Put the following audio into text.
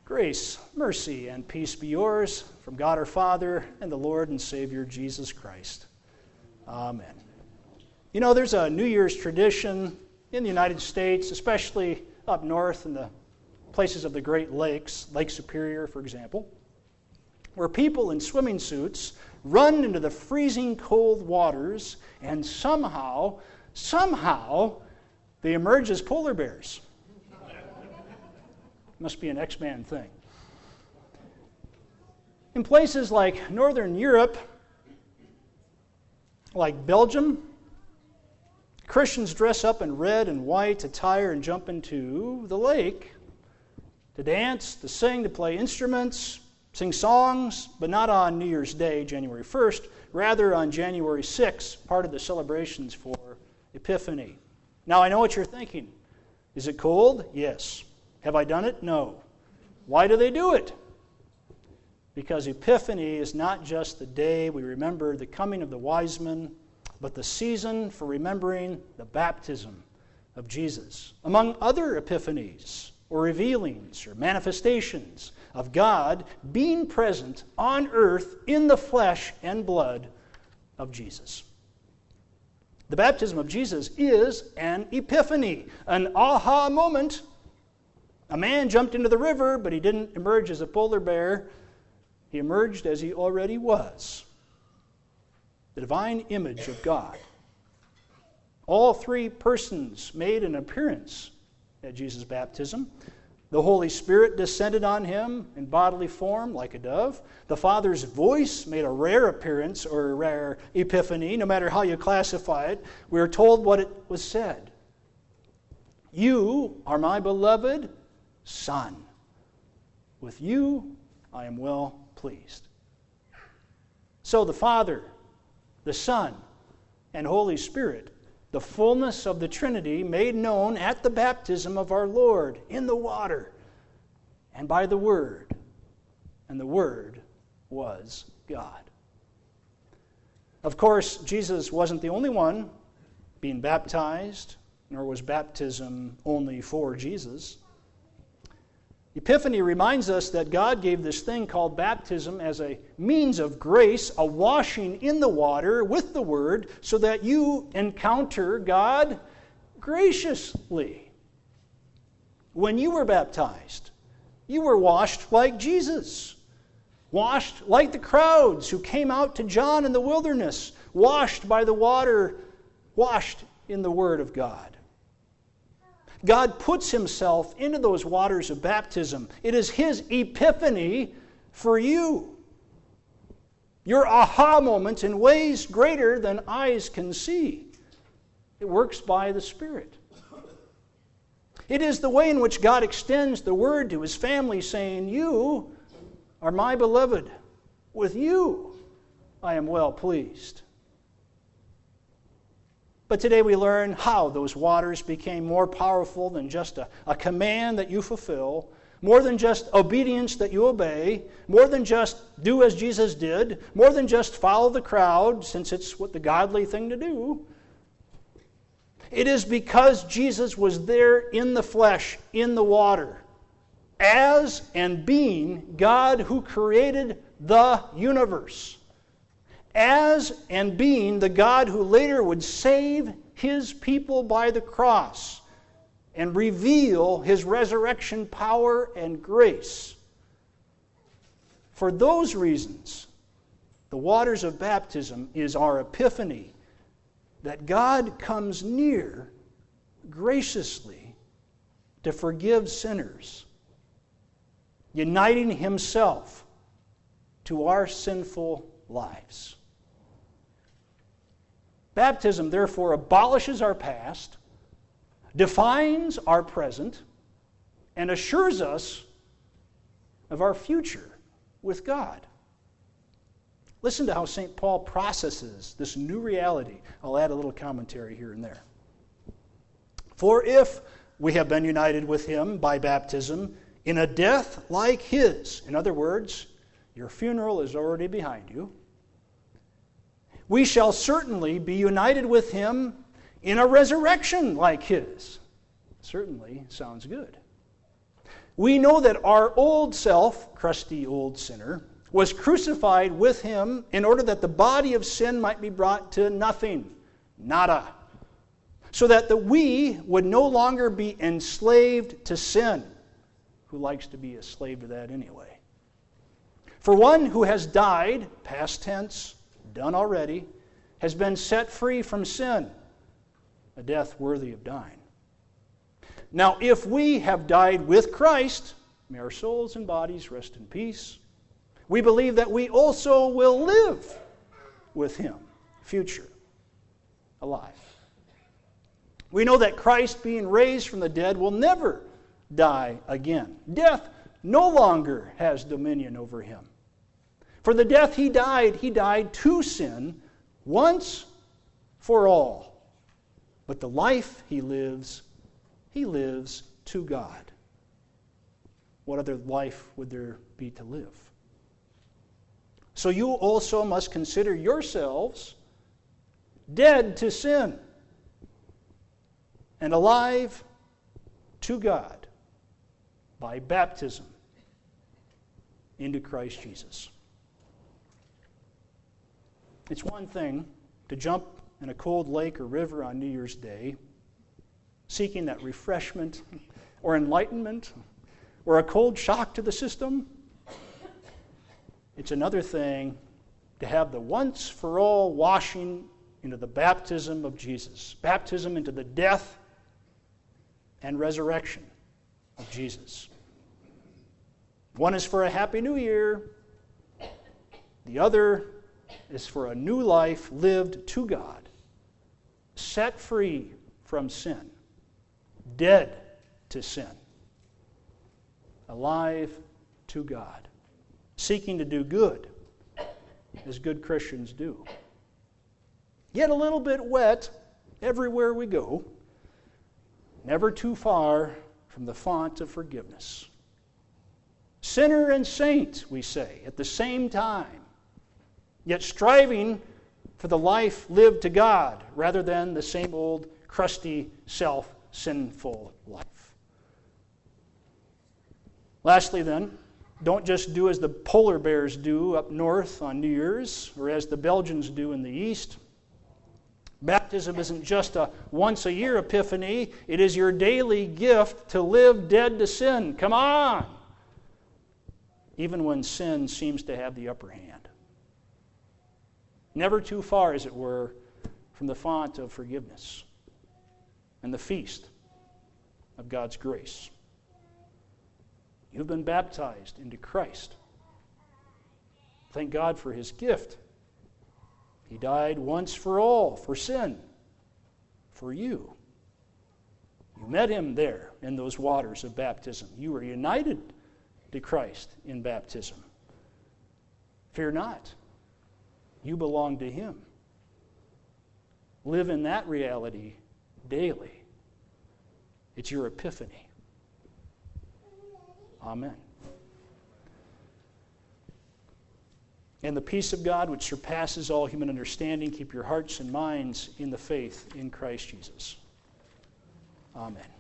Grace, mercy, and peace be yours from God our Father and the Lord and Savior Jesus Christ. Amen. You know, there's a New Year's tradition in the United States, especially up north in the places of the Great Lakes, Lake Superior, for example, where people in swimming suits run into the freezing cold waters and somehow, they emerge as polar bears. Must be an X-Man thing. In places like Northern Europe, like Belgium, Christians dress up in red and white attire and jump into the lake to dance, to sing, to play instruments, sing songs, but not on New Year's Day, January 1st, rather on January 6th, part of the celebrations for Epiphany. Now, I know what you're thinking. Is it cold? Yes. Have I done it? No. Why do they do it? Because Epiphany is not just the day we remember the coming of the wise men, but the season for remembering the baptism of Jesus. Among other epiphanies, or revealings, or manifestations of God being present on earth in the flesh and blood of Jesus. The baptism of Jesus is an epiphany, an aha moment. A man jumped into the river, but he didn't emerge as a polar bear. He emerged as he already was, the divine image of God. All three persons made an appearance at Jesus' baptism. The Holy Spirit descended on him in bodily form like a dove. The Father's voice made a rare appearance or a rare epiphany, no matter how you classify it. We are told what it was said. You are my beloved Son. With you I am well pleased. So the Father, the Son, and Holy Spirit, the fullness of the Trinity made known at the baptism of our Lord in the water and by the Word. And the Word was God. Of course, Jesus wasn't the only one being baptized, nor was baptism only for Jesus. Epiphany reminds us that God gave this thing called baptism as a means of grace, a washing in the water with the Word, so that you encounter God graciously. When you were baptized, you were washed like Jesus, washed like the crowds who came out to John in the wilderness, washed by the water, washed in the Word of God. God puts himself into those waters of baptism. It is his epiphany for you. Your aha moment in ways greater than eyes can see. It works by the Spirit. It is the way in which God extends the word to his family, saying, you are my beloved. With you I am well pleased. But today we learn how those waters became more powerful than just a command that you fulfill, more than just obedience that you obey, more than just do as Jesus did, more than just follow the crowd, since it's what the godly thing to do. It is because Jesus was there in the flesh, in the water, as and being God who created the universe. As and being the God who later would save his people by the cross and reveal his resurrection power and grace. For those reasons, the waters of baptism is our epiphany that God comes near graciously to forgive sinners, uniting himself to our sinful lives. Baptism, therefore, abolishes our past, defines our present, and assures us of our future with God. Listen to how St. Paul processes this new reality. I'll add a little commentary here and there. For if we have been united with him by baptism in a death like his, in other words, your funeral is already behind you, we shall certainly be united with him in a resurrection like his. Certainly sounds good. We know that our old self, crusty old sinner, was crucified with him in order that the body of sin might be brought to nothing, nada, so that we would no longer be enslaved to sin. Who likes to be a slave to that anyway? For one who has died, past tense, done already, has been set free from sin, a death worthy of dying. Now, if we have died with Christ, may our souls and bodies rest in peace. We believe that we also will live with him, future, alive. We know that Christ, being raised from the dead, will never die again. Death no longer has dominion over him. For the death he died to sin once for all. But the life he lives to God. What other life would there be to live? So you also must consider yourselves dead to sin and alive to God by baptism into Christ Jesus. It's one thing to jump in a cold lake or river on New Year's Day, seeking that refreshment or enlightenment or a cold shock to the system. It's another thing to have the once-for-all washing into the baptism of Jesus, baptism into the death and resurrection of Jesus. One is for a happy new year. The other is for a new life lived to God, set free from sin, dead to sin, alive to God, seeking to do good as good Christians do. Get a little bit wet everywhere we go, never too far from the font of forgiveness. Sinner and saint, we say, at the same time, yet striving for the life lived to God rather than the same old crusty, self-sinful life. Lastly then, don't just do as the polar bears do up north on New Year's or as the Belgians do in the east. Baptism isn't just a once-a-year epiphany. It is your daily gift to live dead to sin. Come on! Even when sin seems to have the upper hand. Never too far, as it were, from the font of forgiveness and the feast of God's grace. You've been baptized into Christ. Thank God for his gift. He died once for all for sin, for you. You met him there in those waters of baptism. You were united to Christ in baptism. Fear not. You belong to him. Live in that reality daily. It's your epiphany. Amen. And the peace of God, which surpasses all human understanding, keep your hearts and minds in the faith in Christ Jesus. Amen.